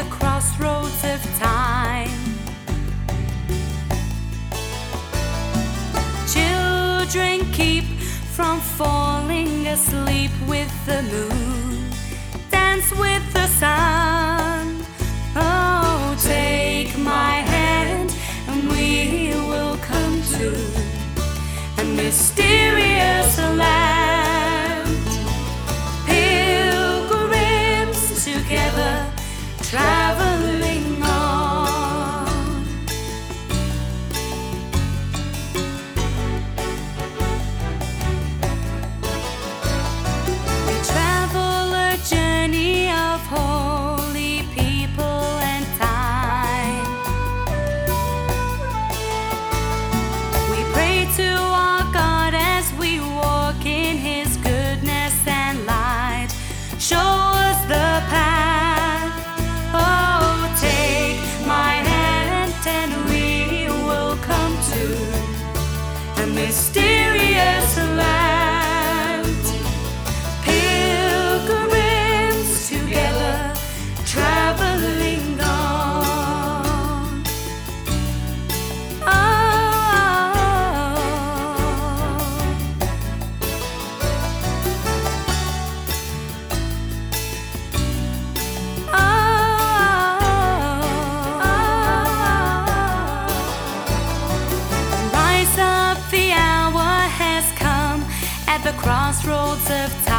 the crossroads of time. Children keep from falling asleep with the moon. Dance with the sun. Oh, take my hand and we will come to a mysterious land. Pilgrims together, traveling on. We travel a journey of holy people and time. We pray to our God as we walk in His goodness and light. Show us the path. Oh, take my hand and we will come to a mysterious land. Pilgrims together, traveling on. Oh, rise up, the hour has come at the crossroads of time.